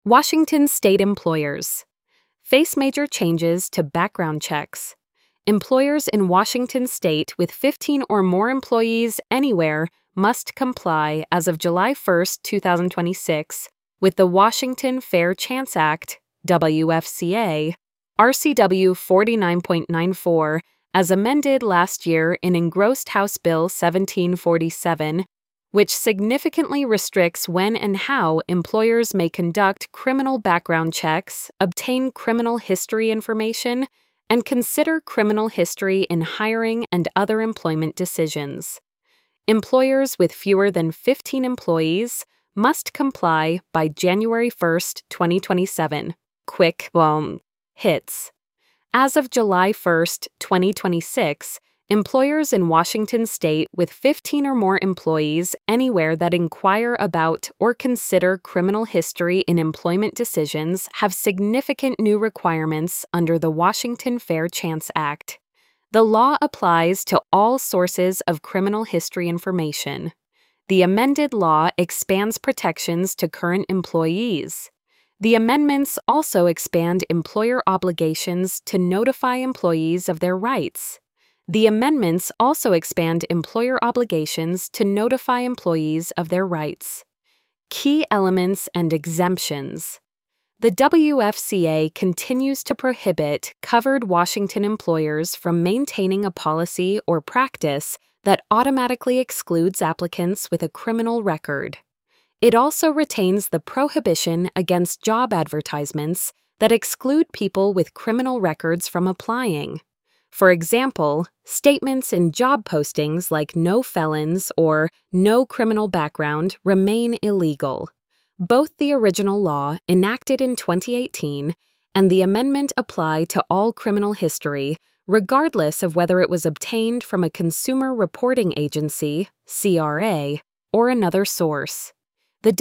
Washington state employers face major changes to background checks. Employers in Washington state with 15 or more employees anywhere must comply as of July 1, 2026, with the Washington Fair Chance Act, WFCA, RCW 49.94, as amended last year in Engrossed House Bill 1747, which significantly restricts when and how employers may conduct criminal background checks, obtain criminal history information, and consider criminal history in hiring and other employment decisions. Employers with fewer than 15 employees must comply by January 1, 2027. Quick hits. As of July 1, 2026, employers in Washington state with 15 or more employees anywhere that inquire about or consider criminal history in employment decisions have significant new requirements under the Washington Fair Chance Act. The law applies to all sources of criminal history information. The amended law expands protections to current employees. The amendments also expand employer obligations to notify employees of their rights. The amendments also expand employer obligations to notify employees of their rights. Key elements and exemptions. The WFCA continues to prohibit covered Washington employers from maintaining a policy or practice that automatically excludes applicants with a criminal record. It also retains the prohibition against job advertisements that exclude people with criminal records from applying. For example, statements in job postings like no felons or no criminal background remain illegal. Both the original law, enacted in 2018, and the amendment apply to all criminal history, regardless of whether it was obtained from a consumer reporting agency, CRA, or another source. The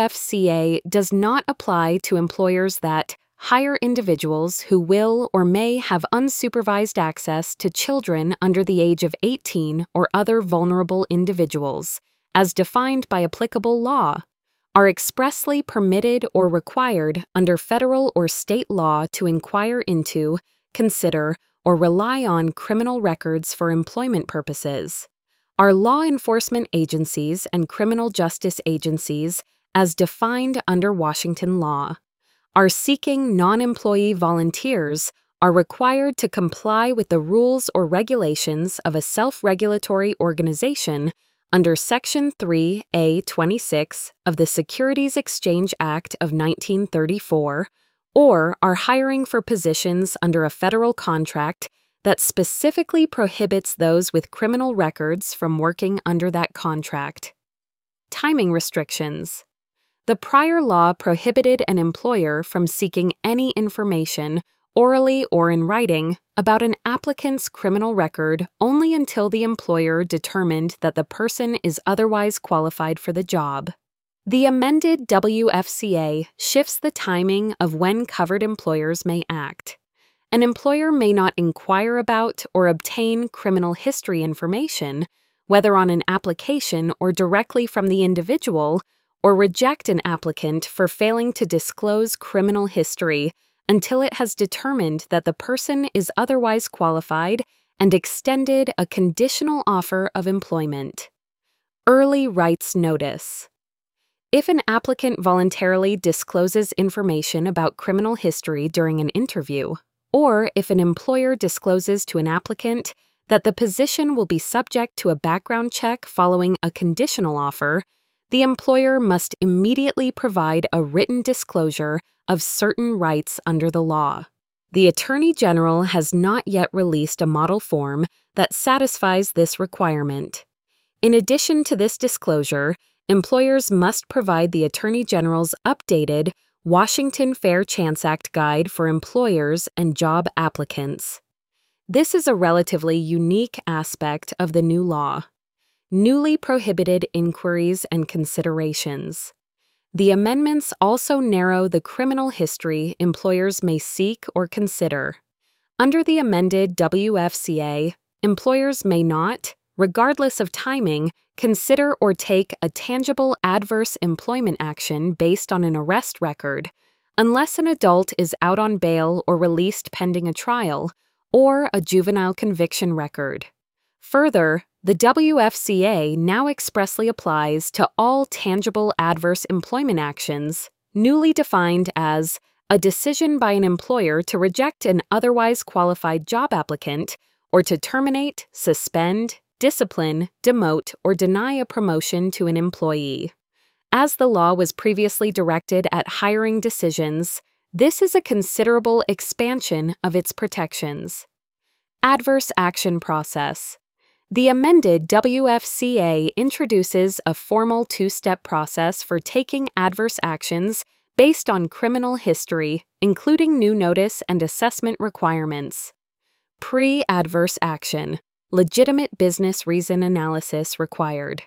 WFCA does not apply to employers that hire individuals who will or may have unsupervised access to children under the age of 18 or other vulnerable individuals, as defined by applicable law, are expressly permitted or required under federal or state law to inquire into, consider, or rely on criminal records for employment purposes, are law enforcement agencies and criminal justice agencies as defined under Washington law. Are seeking non-employee volunteers are required to comply with the rules or regulations of a self-regulatory organization under Section 3A26 of the Securities Exchange Act of 1934, or are hiring for positions under a federal contract that specifically prohibits those with criminal records from working under that contract. Timing restrictions. The prior law prohibited an employer from seeking any information, orally or in writing, about an applicant's criminal record only until the employer determined that the person is otherwise qualified for the job. The amended WFCA shifts the timing of when covered employers may act. An employer may not inquire about or obtain criminal history information, whether on an application or directly from the individual, or reject an applicant for failing to disclose criminal history until it has determined that the person is otherwise qualified and extended a conditional offer of employment. Early rights notice. If an applicant voluntarily discloses information about criminal history during an interview, or if an employer discloses to an applicant that the position will be subject to a background check following a conditional offer, the employer must immediately provide a written disclosure of certain rights under the law. The Attorney General has not yet released a model form that satisfies this requirement. In addition to this disclosure, employers must provide the Attorney General's updated Washington Fair Chance Act Guide for employers and job applicants. This is a relatively unique aspect of the new law. Newly prohibited inquiries and considerations. The amendments also narrow the criminal history employers may seek or consider. Under the amended WFCA, employers may not, regardless of timing, consider or take a tangible adverse employment action based on an arrest record, unless an adult is out on bail or released pending a trial, or a juvenile conviction record. Further, the WFCA now expressly applies to all tangible adverse employment actions, newly defined as a decision by an employer to reject an otherwise qualified job applicant or to terminate, suspend, discipline, demote, or deny a promotion to an employee. As the law was previously directed at hiring decisions, this is a considerable expansion of its protections. Adverse action process. The amended WFCA introduces a formal two-step process for taking adverse actions based on criminal history, including new notice and assessment requirements. Pre-adverse action. Legitimate business reason analysis required.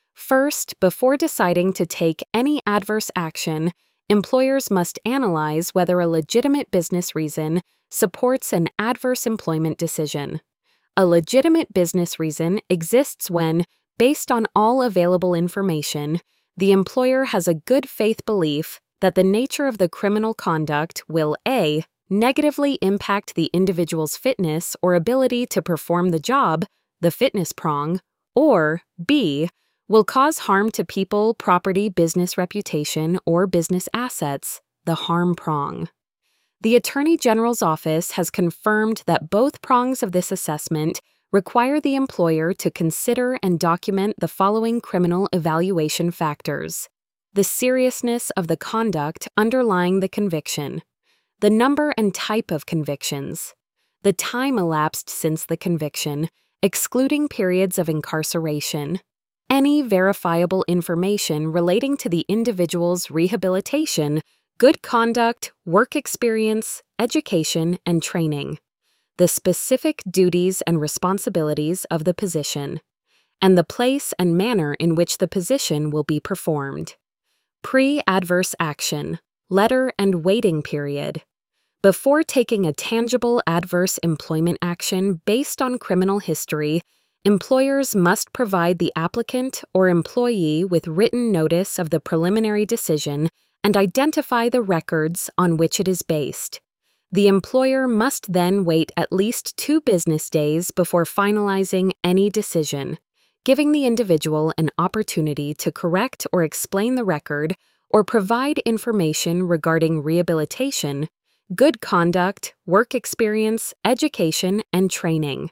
First, before deciding to take any adverse action, employers must analyze whether a legitimate business reason supports an adverse employment decision. A legitimate business reason exists when, based on all available information, the employer has a good faith belief that the nature of the criminal conduct will A. negatively impact the individual's fitness or ability to perform the job, the fitness prong, or B. will cause harm to people, property, business reputation, or business assets, the harm prong. The Attorney General's Office has confirmed that both prongs of this assessment require the employer to consider and document the following criminal evaluation factors: the seriousness of the conduct underlying the conviction, the number and type of convictions, the time elapsed since the conviction, excluding periods of incarceration, any verifiable information relating to the individual's rehabilitation, good conduct, work experience, education, and training, the specific duties and responsibilities of the position, and the place and manner in which the position will be performed. Pre-adverse action, letter and waiting period. Before taking a tangible adverse employment action based on criminal history, employers must provide the applicant or employee with written notice of the preliminary decision and identify the records on which it is based. The employer must then wait at least 2 business days before finalizing any decision, giving the individual an opportunity to correct or explain the record or provide information regarding rehabilitation, good conduct, work experience, education, and training.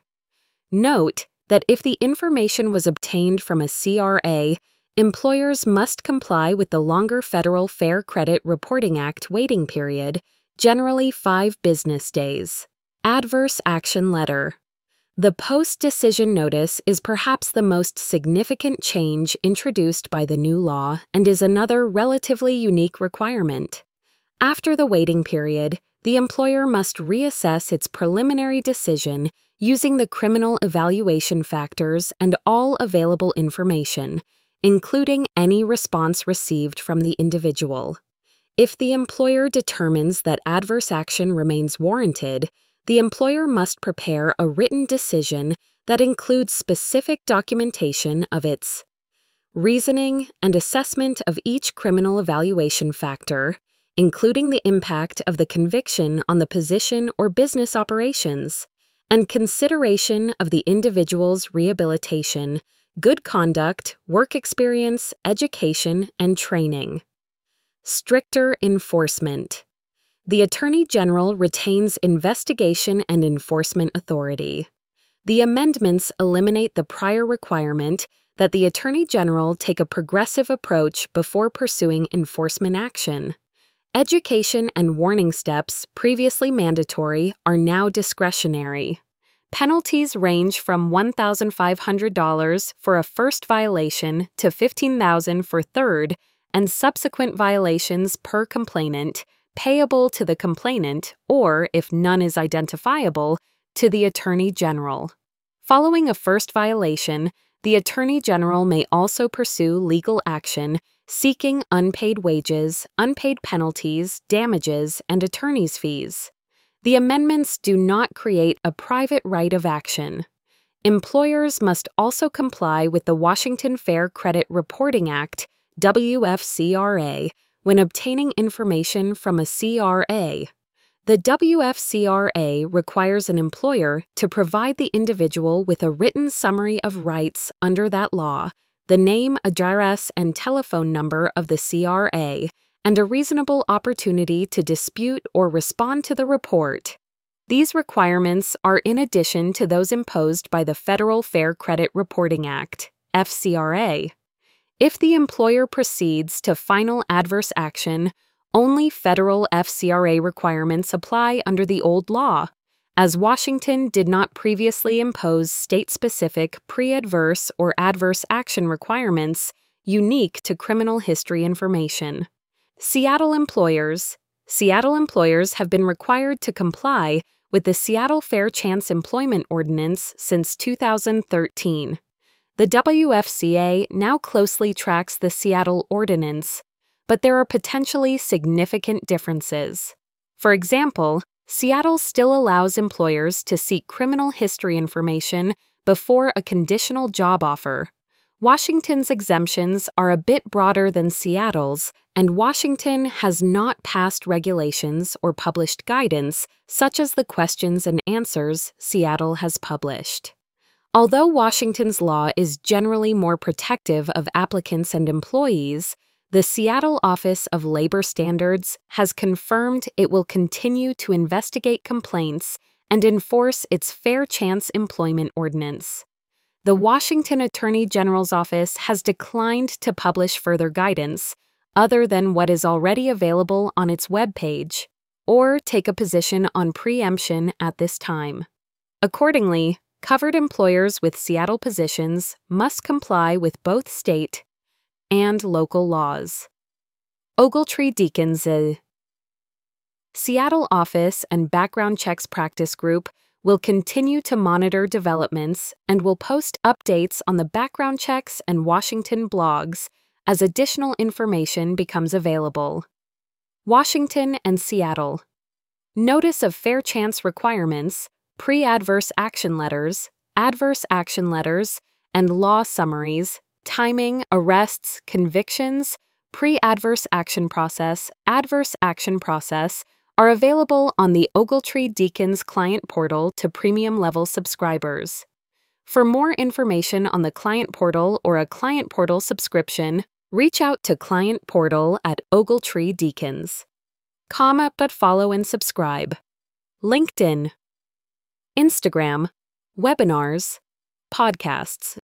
Note that if the information was obtained from a CRA, employers must comply with the longer Federal Fair Credit Reporting Act waiting period, generally 5 business days. Adverse action letter. The post-decision notice is perhaps the most significant change introduced by the new law and is another relatively unique requirement. After the waiting period, the employer must reassess its preliminary decision using the criminal evaluation factors and all available information, including any response received from the individual. If the employer determines that adverse action remains warranted, the employer must prepare a written decision that includes specific documentation of its reasoning and assessment of each criminal evaluation factor, including the impact of the conviction on the position or business operations, and consideration of the individual's rehabilitation, good conduct, work experience, education, and training. Stricter enforcement. The Attorney General retains investigation and enforcement authority. The amendments eliminate the prior requirement that the Attorney General take a progressive approach before pursuing enforcement action. Education and warning steps, previously mandatory, are now discretionary. Penalties range from $1,500 for a first violation to $15,000 for third and subsequent violations per complainant, payable to the complainant or, if none is identifiable, to the Attorney General. Following a first violation, the Attorney General may also pursue legal action seeking unpaid wages, unpaid penalties, damages, and attorney's fees. The amendments do not create a private right of action. Employers must also comply with the Washington Fair Credit Reporting Act, WFCRA, When obtaining information from a CRA, the WFCRA requires an employer to provide the individual with a written summary of rights under that law, the name, address, and telephone number of the CRA, and a reasonable opportunity to dispute or respond to the report. These requirements are in addition to those imposed by the Federal Fair Credit Reporting Act, FCRA. If the employer proceeds to final adverse action, only federal FCRA requirements apply under the old law, as Washington did not previously impose state-specific pre-adverse or adverse action requirements unique to criminal history information. Seattle employers have been required to comply with the Seattle Fair Chance Employment Ordinance since 2013. The WFCA now closely tracks the Seattle Ordinance, but there are potentially significant differences. For example, Seattle still allows employers to seek criminal history information before a conditional job offer. Washington's exemptions are a bit broader than Seattle's, and Washington has not passed regulations or published guidance such as the questions and answers Seattle has published. Although Washington's law is generally more protective of applicants and employees, the Seattle Office of Labor Standards has confirmed it will continue to investigate complaints and enforce its Fair Chance Employment Ordinance. The Washington Attorney General's Office has declined to publish further guidance, other than what is already available on its webpage, or take a position on preemption at this time. Accordingly, covered employers with Seattle positions must comply with both state and local laws. Ogletree-Deakins Seattle Office and Background Checks Practice Group will continue to monitor developments and will post updates on the background checks and Washington blogs as additional information becomes available. Washington and Seattle. Notice of Fair Chance requirements, pre-adverse action letters, adverse action letters, and law summaries, timing, arrests, convictions, pre-adverse action process, adverse action process are available on the Ogletree-Deakins client portal to premium-level subscribers. For more information on the client portal or a client portal subscription, reach out to Client Portal at Ogletree-Deakins. Comment but follow and subscribe. LinkedIn, Instagram, webinars, podcasts.